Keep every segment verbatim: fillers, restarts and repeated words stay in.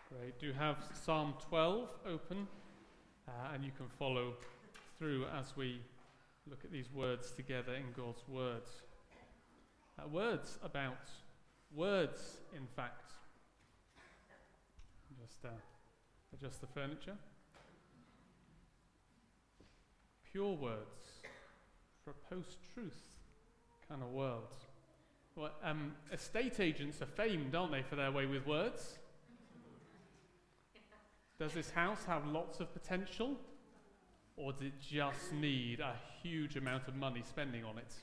Great. Do have Psalm twelve open, uh, and you can follow through as we look at these words together in God's Word. Uh, words about words, in fact. Just uh, adjust the furniture. Pure words for a post-truth kind of world. Well, um, estate agents are famed, aren't they, for their way with words? Does this house have lots of potential, or does it just need a huge amount of money spending on it?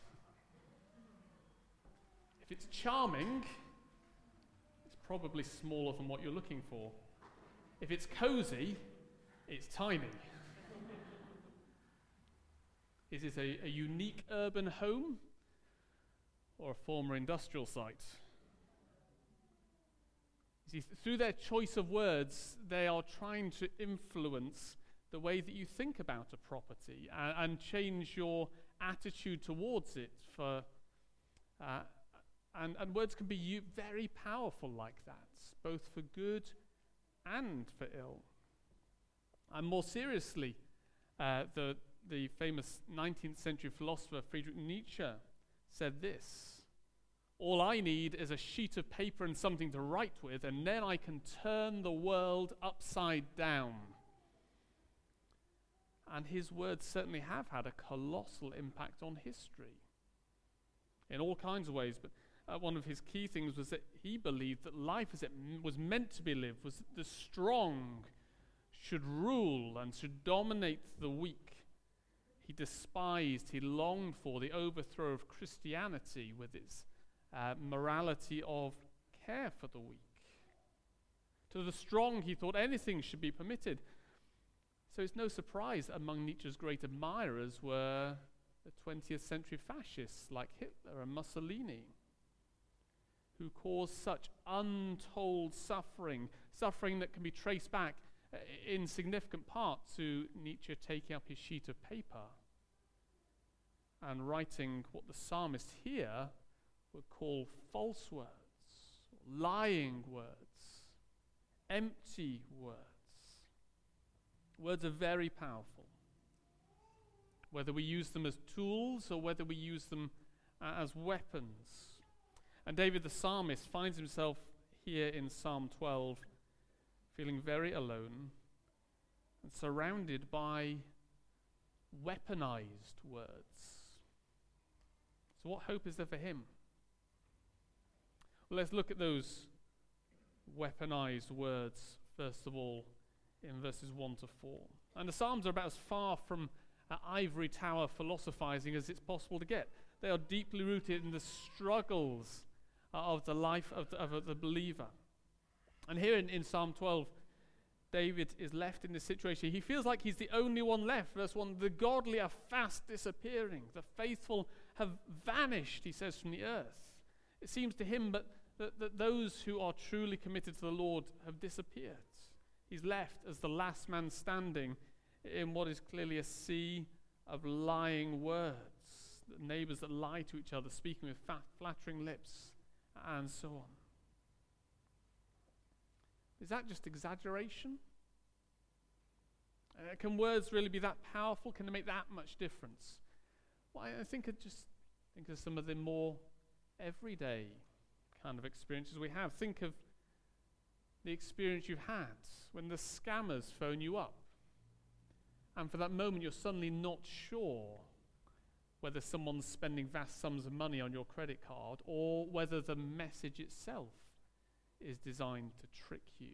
If it's charming, it's probably smaller than what you're looking for. If it's cozy, it's tiny. Is it a, a unique urban home or a former industrial site? You see, through their choice of words, they are trying to influence the way that you think about a property and, and change your attitude towards it. For uh, and, and words can be u- very powerful like that, both for good and for ill. And more seriously, uh, the the famous nineteenth century philosopher Friedrich Nietzsche said this: all I need is a sheet of paper and something to write with, and then I can turn the world upside down. And his words certainly have had a colossal impact on history in all kinds of ways. But uh, one of his key things was that he believed that life as it m- was meant to be lived was that the strong should rule and should dominate the weak. He despised, he longed for the overthrow of Christianity with its uh, morality of care for the weak. To the strong, he thought anything should be permitted. So it's no surprise that among Nietzsche's great admirers were the twentieth century fascists like Hitler and Mussolini, who caused such untold suffering, suffering that can be traced back uh, in significant part to Nietzsche taking up his sheet of paper and writing what the psalmist here would call false words, lying words, empty words. Words are very powerful, whether we use them as tools or whether we use them uh, as weapons. And David the psalmist finds himself here in Psalm twelve feeling very alone and surrounded by weaponized words. So what hope is there for him? Well, let's look at those weaponized words, first of all, in verses one to four. And the Psalms are about as far from uh, ivory tower philosophizing as it's possible to get. They are deeply rooted in the struggles uh, of the life of the, of the believer. And here in, in Psalm twelve, David is left in this situation. He feels like he's the only one left. Verse one, the godly are fast disappearing. The faithful have vanished, he says, from the earth. It seems to him that, that, that those who are truly committed to the Lord have disappeared. He's left as the last man standing in what is clearly a sea of lying words, the neighbors that lie to each other, speaking with fat, flattering lips, and so on. Is that just exaggeration? Uh, can words really be that powerful? Can they make that much difference? Well, I think I just think of some of the more everyday kind of experiences we have. Think of the experience you've had when the scammers phone you up, and for that moment you're suddenly not sure whether someone's spending vast sums of money on your credit card or whether the message itself is designed to trick you,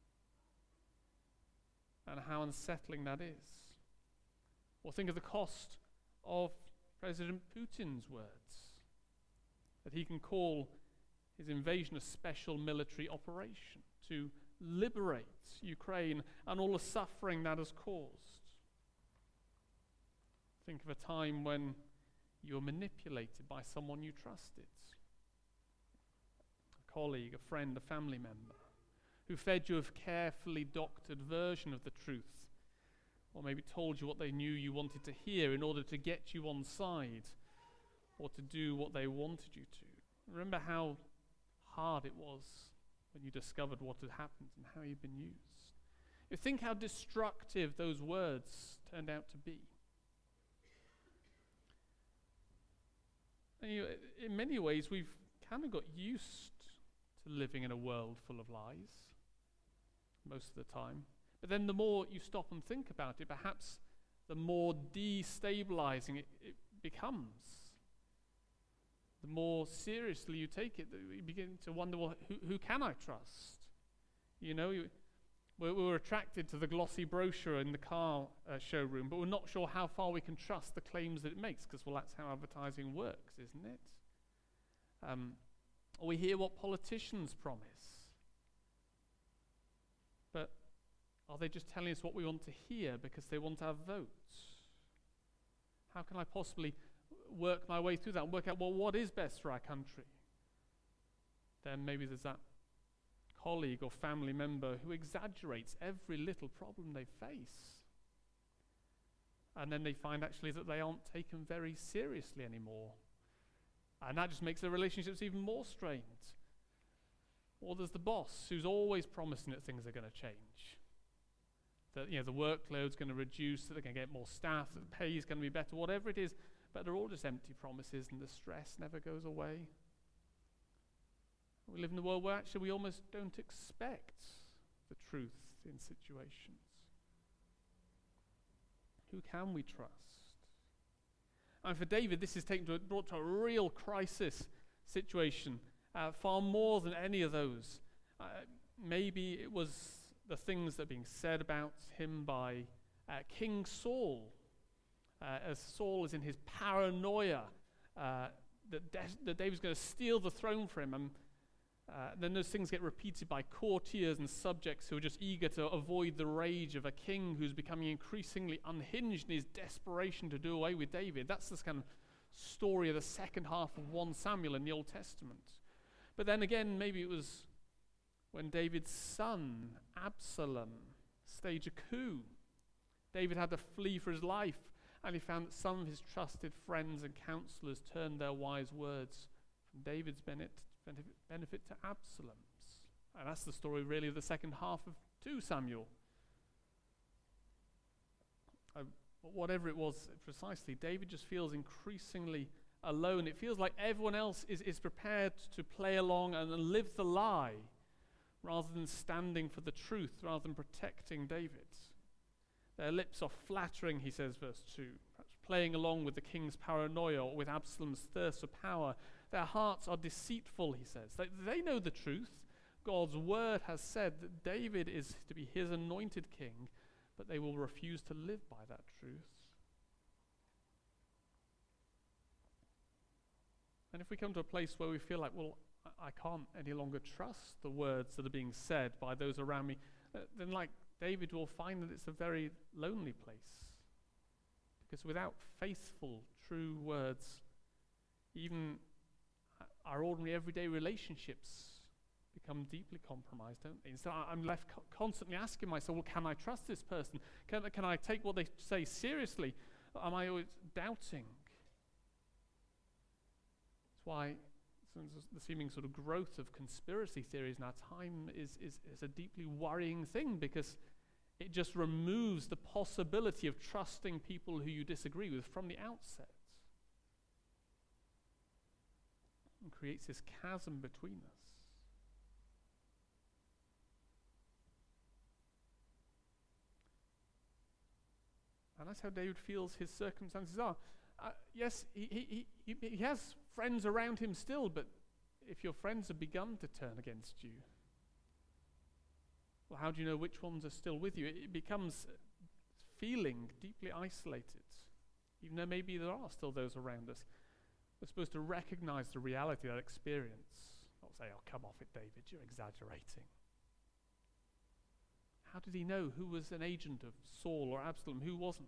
and how unsettling that is. Or think of the cost of President Putin's words, that he can call his invasion a special military operation to liberate Ukraine and all the suffering that has caused. Think of a time when you were manipulated by someone you trusted, a colleague, a friend, a family member, who fed you a carefully doctored version of the truth, or maybe told you what they knew you wanted to hear in order to get you on side or to do what they wanted you to. Remember how hard it was when you discovered what had happened and how you'd been used. You think how destructive those words turned out to be. And you, in many ways, we've kind of got used to living in a world full of lies most of the time. But then the more you stop and think about it, perhaps the more destabilizing it, it becomes. The more seriously you take it, you begin to wonder, well, who, who can I trust? You know, you, we were attracted to the glossy brochure in the car uh, showroom, but we're not sure how far we can trust the claims that it makes, because, well, that's how advertising works, isn't it? Um, or we hear what politicians promise. But are they just telling us what we want to hear because they want our votes? How can I possibly work my way through that and work out, well, what is best for our country? Then maybe there's that colleague or family member who exaggerates every little problem they face. And then they find actually that they aren't taken very seriously anymore. And that just makes their relationships even more strained. Or there's the boss who's always promising that things are going to change. That, you know, the workload's going to reduce, that they're going to get more staff, that the pay is going to be better, whatever it is. But they're all just empty promises, and the stress never goes away. We live in a world where actually we almost don't expect the truth in situations. Who can we trust? And for David, this is taken to, brought to a real crisis situation, uh, far more than any of those. Uh, maybe it was the things that are being said about him by uh, King Saul, uh, as Saul is in his paranoia uh, that, De- that David's going to steal the throne from him. And Uh, then those things get repeated by courtiers and subjects who are just eager to avoid the rage of a king who's becoming increasingly unhinged in his desperation to do away with David. That's this kind of story of the second half of First Samuel in the Old Testament. But then again, maybe it was when David's son, Absalom, staged a coup. David had to flee for his life, and he found that some of his trusted friends and counselors turned their wise words from David's benefit benefit to Absalom's. And that's the story really of the second half of Second Samuel. Uh, whatever it was precisely, David just feels increasingly alone. It feels like everyone else is, is prepared to play along and live the lie rather than standing for the truth, rather than protecting David. Their lips are flattering, he says, verse two, perhaps playing along with the king's paranoia or with Absalom's thirst for power. Their hearts are deceitful, he says. They, they know the truth. God's word has said that David is to be his anointed king, but they will refuse to live by that truth. And if we come to a place where we feel like, well, I, I can't any longer trust the words that are being said by those around me, uh, then like David will find that it's a very lonely place. Because without faithful, true words, even our ordinary everyday relationships become deeply compromised, don't they? And so I'm left co- constantly asking myself, well, can I trust this person? Can, can I take what they say seriously? Am I always doubting? That's why the seeming sort of growth of conspiracy theories in our time is, is, is a deeply worrying thing, because it just removes the possibility of trusting people who you disagree with from the outset. And creates this chasm between us. And that's how David feels his circumstances are. Uh, yes, he, he, he, he has friends around him still, but if your friends have begun to turn against you, well, how do you know which ones are still with you? It, it becomes feeling deeply isolated, even though maybe there are still those around us. We're supposed to recognize the reality of that experience. Not say, oh, come off it, David, you're exaggerating. How did he know who was an agent of Saul or Absalom, who wasn't?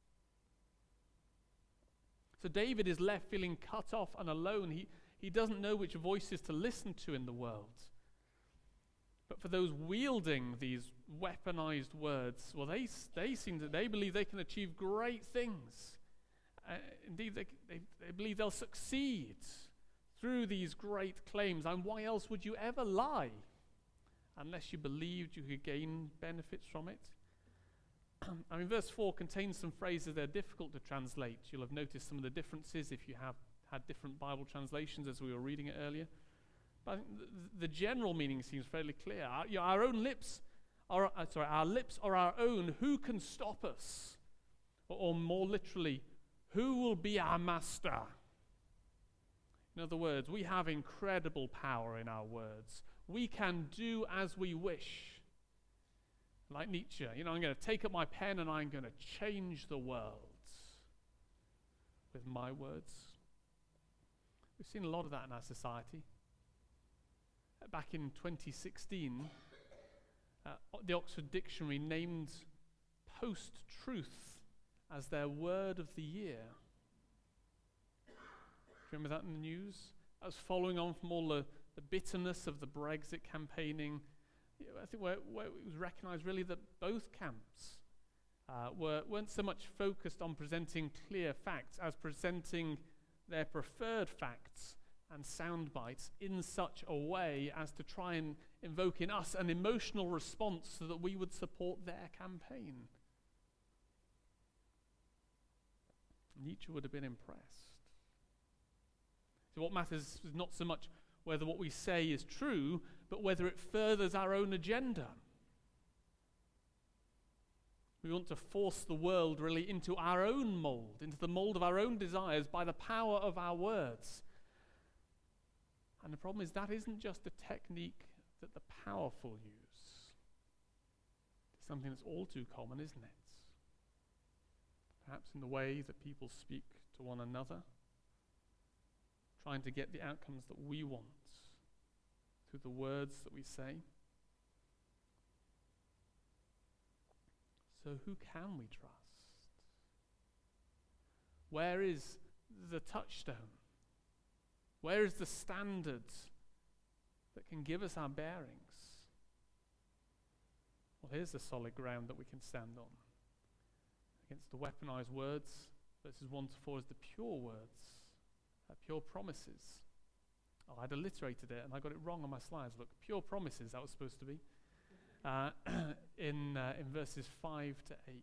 So David is left feeling cut off and alone. He, he doesn't know which voices to listen to in the world. But for those wielding these weaponized words, well, they, they seem to, they believe they can achieve great things. Uh, indeed, they, they, they believe they'll succeed through these great claims. And why else would you ever lie? unless you believed you could gain benefits from it. I mean, verse four contains some phrases that are difficult to translate. You'll have noticed some of the differences if you have had different Bible translations as we were reading it earlier. But I think the, the general meaning seems fairly clear. Our, you know, our own lips are, uh, sorry, our lips are our own. Who can stop us? Or, or more literally, who will be our master? In other words, we have incredible power in our words. We can do as we wish. Like Nietzsche, you know, I'm going to take up my pen and I'm going to change the world with my words. We've seen a lot of that in our society. Back in twenty sixteen, uh, the Oxford Dictionary named post-truth as their word of the year. Do you remember that in the news? That was following on from all the, the bitterness of the Brexit campaigning. I think where, where it was recognized really that both camps uh, were, weren't so much focused on presenting clear facts as presenting their preferred facts and sound bites in such a way as to try and invoke in us an emotional response so that we would support their campaign. Nietzsche would have been impressed. So what matters is not so much whether what we say is true, but whether it furthers our own agenda. We want to force the world really into our own mold, into the mold of our own desires by the power of our words. And the problem is that isn't just a technique that the powerful use. It's something that's all too common, isn't it? Perhaps in the way that people speak to one another, trying to get the outcomes that we want through the words that we say. So who can we trust? Where is the touchstone? Where is the standard that can give us our bearings? Well, here's the solid ground that we can stand on. Against the weaponized words, verses one to four is the pure words, uh, pure promises. Oh, I'd alliterated it and I got it wrong on my slides. Look, pure promises, that was supposed to be. Uh, in, uh, in verses five to eight.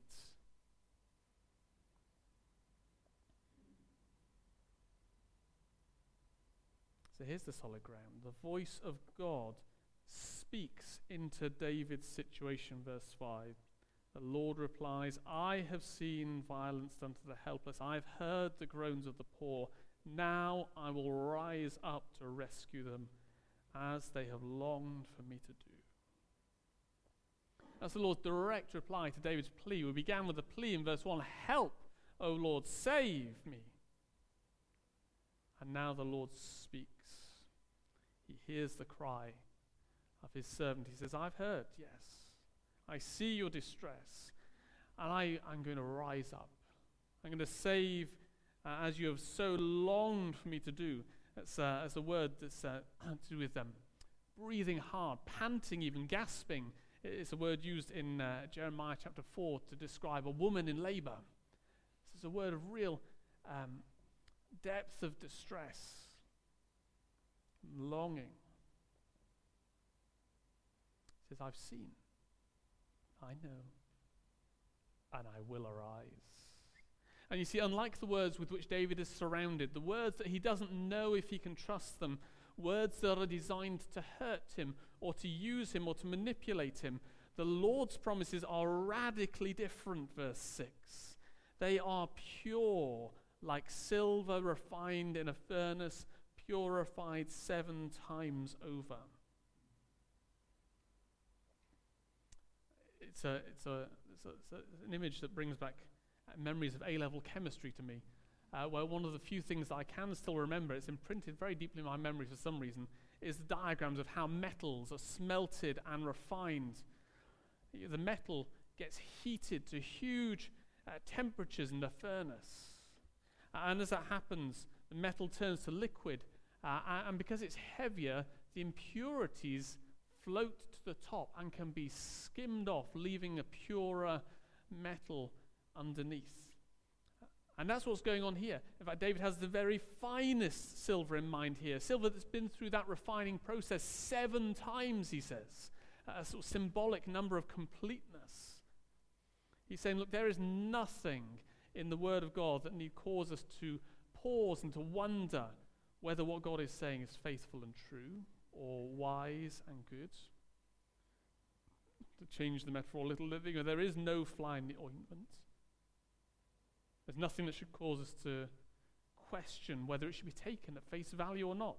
So here's the solid ground. The voice of God speaks into David's situation, verse five. The Lord replies, I have seen violence done to the helpless. I've heard the groans of the poor. Now I will rise up to rescue them as they have longed for me to do. That's the Lord's direct reply to David's plea. We began with a plea in verse one, help, O Lord, save me. And now the Lord speaks. He hears the cry of his servant. He says, I've heard, yes. I see your distress, and I, I'm going to rise up. I'm going to save uh, as you have so longed for me to do. That's, uh, that's a word that's uh, to do with them. Breathing hard, panting even, gasping. It's a word used in uh, Jeremiah chapter four to describe a woman in labor. This is a word of real um, depth of distress, longing. It says, I've seen, I know, and I will arise. And you see, unlike the words with which David is surrounded, the words that he doesn't know if he can trust them, words that are designed to hurt him or to use him or to manipulate him, the Lord's promises are radically different, verse six. They are pure, like silver refined in a furnace, purified seven times over. It's a, it's a, it's a, it's a it's an image that brings back memories of A-level chemistry to me, uh, where one of the few things that I can still remember, it's imprinted very deeply in my memory for some reason, is the diagrams of how metals are smelted and refined. The metal gets heated to huge uh, temperatures in the furnace. Uh, and as that happens, the metal turns to liquid. Uh, and because it's heavier, the impurities float to the top and can be skimmed off, leaving a purer metal underneath. And that's what's going on here. In fact, David has the very finest silver in mind here. Silver that's been through that refining process seven times, he says. a sort of symbolic number of completeness. He's saying, look, there is nothing in the Word of God that need cause us to pause and to wonder whether what God is saying is faithful and true or wise and good. To change the metaphor a little, you know, there is no fly in the ointment. There's nothing that should cause us to question whether it should be taken at face value or not.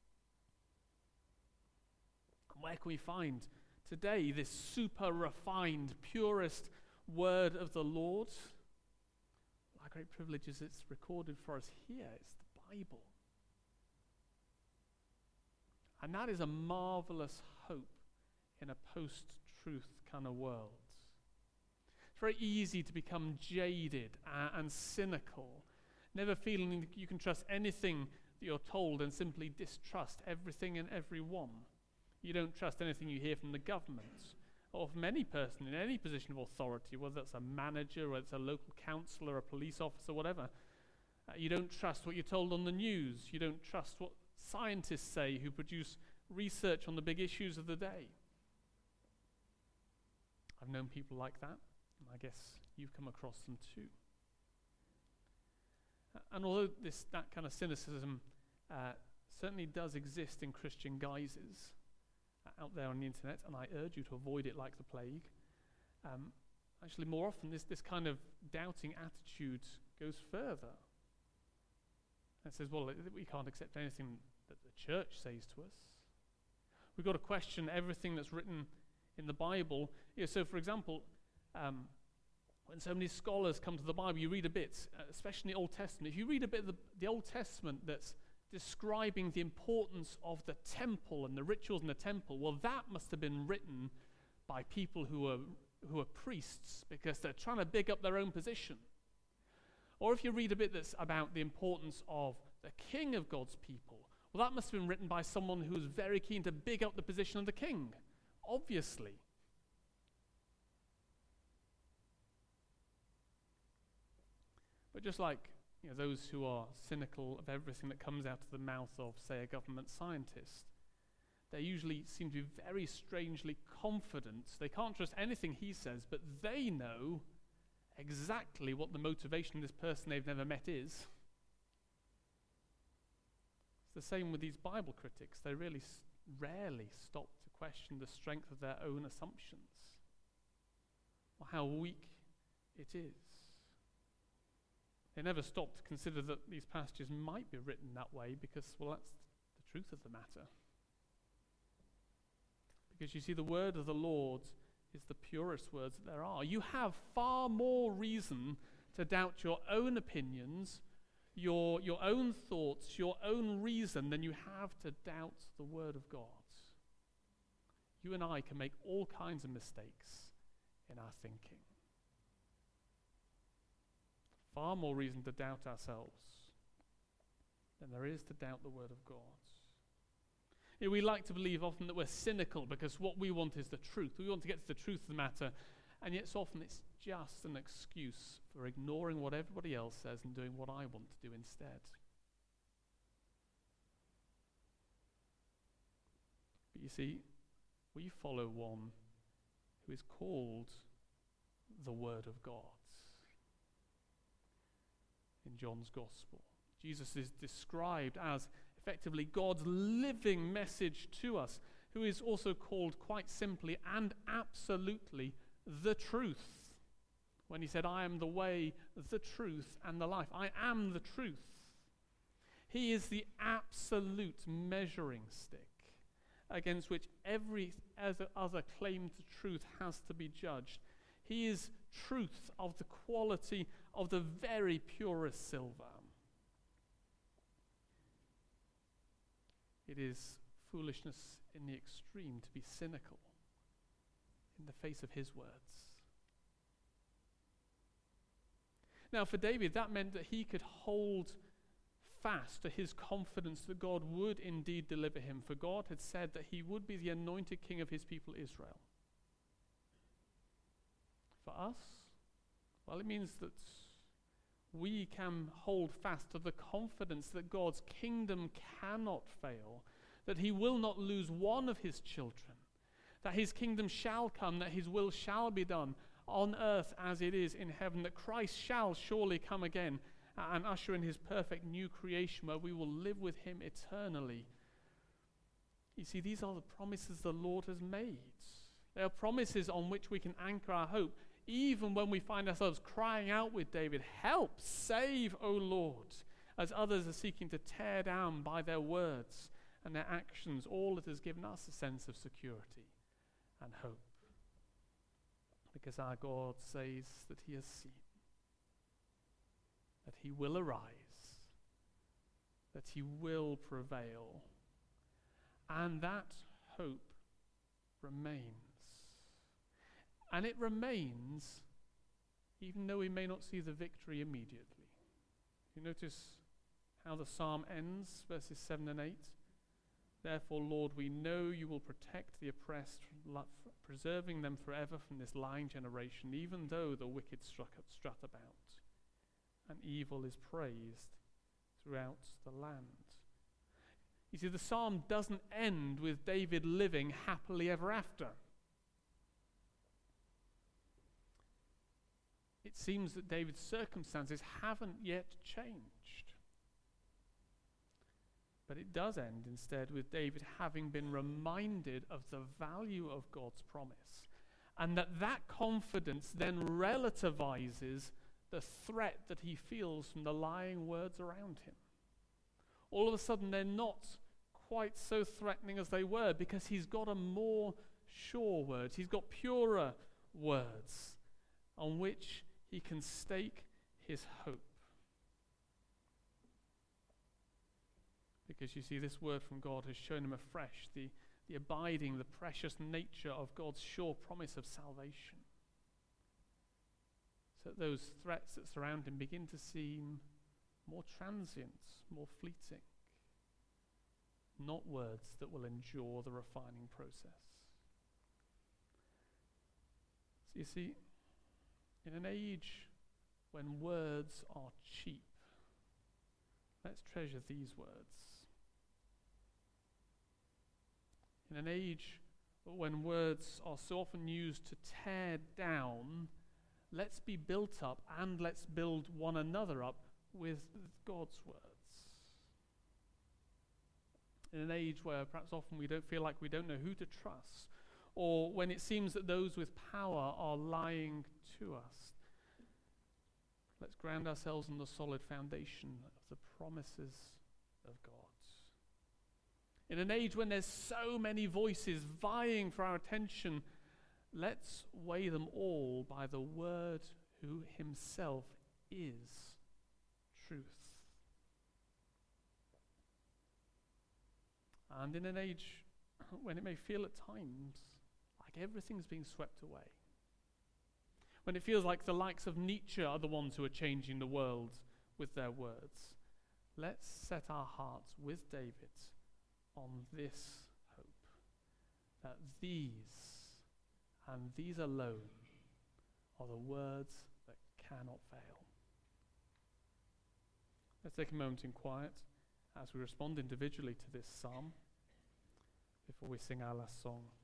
And where can we find today this super refined, purest word of the Lord? Our great privilege is it's recorded for us here. It's the Bible. And that is a marvelous hope in a post-truth kind of world. It's very easy to become jaded uh, and cynical, never feeling that you can trust anything that you're told and simply distrust everything and everyone. You don't trust anything you hear from the government or from any person in any position of authority, whether it's a manager, whether it's a local councillor, a police officer, whatever. Uh, you don't trust what you're told on the news. You don't trust what scientists say who produce research on the big issues of the day. I've known people like that, and I guess you've come across them too. Uh, and although this that kind of cynicism uh, certainly does exist in Christian guises uh, out there on the internet, and I urge you to avoid it like the plague, um, actually more often this, this kind of doubting attitude goes further. It says, well, we can't accept anything that the church says to us. We've got to question everything that's written in the Bible. You know, so, for example, um, when so many scholars come to the Bible, you read a bit, uh, especially in the Old Testament. If you read a bit of the, the Old Testament that's describing the importance of the temple and the rituals in the temple, well, that must have been written by people who are who are priests because they're trying to big up their own position. Or if you read a bit that's about the importance of the king of God's people, well, that must have been written by someone who was very keen to big up the position of the king, obviously. But just like you know, those who are cynical of everything that comes out of the mouth of, say, a government scientist, they usually seem to be very strangely confident. They can't trust anything he says, but they know exactly what the motivation of this person they've never met is. It's the same with these Bible critics. They really s- rarely stop to question the strength of their own assumptions or how weak it is. They never stop to consider that these passages might be written that way because, well, that's the truth of the matter. Because you see, the word of the Lord is the purest words that there are. You have far more reason to doubt your own opinions, your, your own thoughts, your own reason than you have to doubt the word of God. You and I can make all kinds of mistakes in our thinking. Far more reason to doubt ourselves than there is to doubt the word of God. You know, we like to believe often that we're cynical because what we want is the truth. We want to get to the truth of the matter, and yet so often it's just an excuse for ignoring what everybody else says and doing what I want to do instead. But you see, we follow one who is called the Word of God. In John's Gospel, Jesus is described as effectively God's living message to us, who is also called quite simply and absolutely the truth. When he said, I am the way, the truth, and the life. I am the truth. He is the absolute measuring stick against which every other claim to truth has to be judged. He is truth of the quality of the very purest silver. It is foolishness in the extreme to be cynical in the face of his words. Now, for David, that meant that he could hold fast to his confidence that God would indeed deliver him, for God had said that he would be the anointed king of his people Israel. For us, well, it means that we can hold fast to the confidence that God's kingdom cannot fail, that he will not lose one of his children, that his kingdom shall come, that his will shall be done on earth as it is in heaven, that Christ shall surely come again and usher in his perfect new creation where we will live with him eternally. You see, these are the promises the Lord has made. They are promises on which we can anchor our hope, even when we find ourselves crying out with David, "Help, save, O Lord," as others are seeking to tear down by their words and their actions all that has given us a sense of security and hope. Because our God says that he has seen, that he will arise, that he will prevail, and that hope remains. And it remains even though we may not see the victory immediately. You notice how the psalm ends, verses seven and eight? Therefore, Lord, we know you will protect the oppressed, preserving them forever from this lying generation, even though the wicked strut about, and evil is praised throughout the land. You see, the psalm doesn't end with David living happily ever after. It seems that David's circumstances haven't yet changed. But it does end instead with David having been reminded of the value of God's promise, and that that confidence then relativizes the threat that he feels from the lying words around him. All of a sudden they're not quite so threatening as they were, because he's got a more sure word. He's got purer words on which he can stake his hope. Because you see, this word from God has shown him afresh the, the abiding, the precious nature of God's sure promise of salvation. So that those threats that surround him begin to seem more transient, more fleeting. Not words that will endure the refining process. So you see, in an age when words are cheap, let's treasure these words. In an age when words are so often used to tear down, let's be built up and let's build one another up with God's words. In an age where perhaps often we don't feel like we don't know who to trust, or when it seems that those with power are lying to us, let's ground ourselves on the solid foundation of the promises of God. In an age when there's so many voices vying for our attention, let's weigh them all by the word who himself is truth. And in an age when it may feel at times like everything's being swept away, when it feels like the likes of Nietzsche are the ones who are changing the world with their words, let's set our hearts with David on this hope, that these and these alone are the words that cannot fail. Let's take a moment in quiet as we respond individually to this psalm before we sing our last song.